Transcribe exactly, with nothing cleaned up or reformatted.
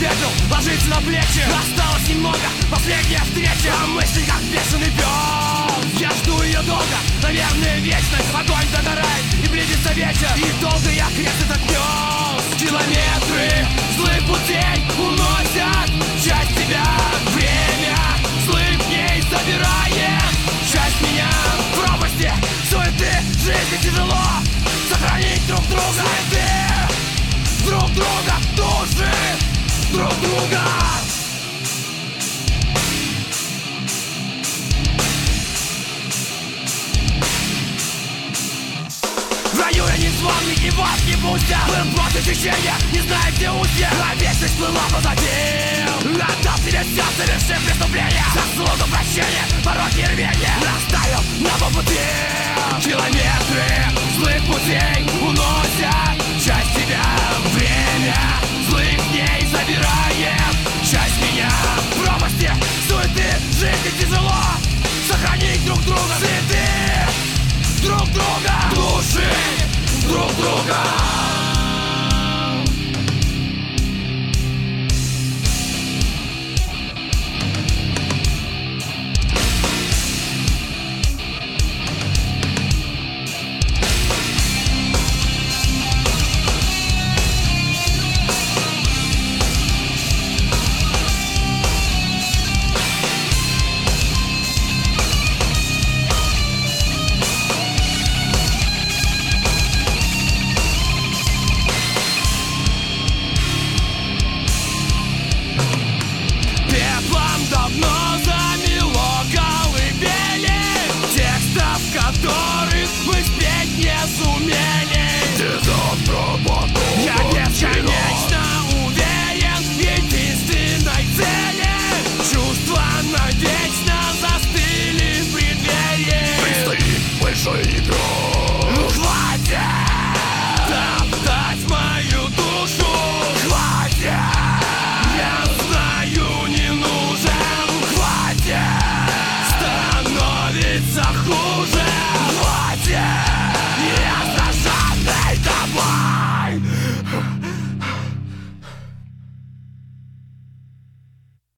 пепел ложится на плечи. Осталось немного, последняя встреча, а мысли как бешеный пес. Я жду ее долго, наверное, вечность. Огонь догорает и близится вечер, и долго я крест этот нес. Километры злых путей уносят часть тебя. Время злых дней забирает часть меня. В пропасти суеты жизни тяжело сохранить друг друга. Суеты друг друга, души друг друга. В раю я не звонный и вас не пустя. Был просто течение, не знаю где устья, а вечность плыла позади. Отдал тебе все, совершив преступление. Заслугу прощения, пороки рвения расставил на полпути. Километры злых путей уносят часть тебя. Время злых дней забирает часть меня. В пропасти суеты жизни тяжело сохранить друг друга. Цветы друг друга, души друг друга.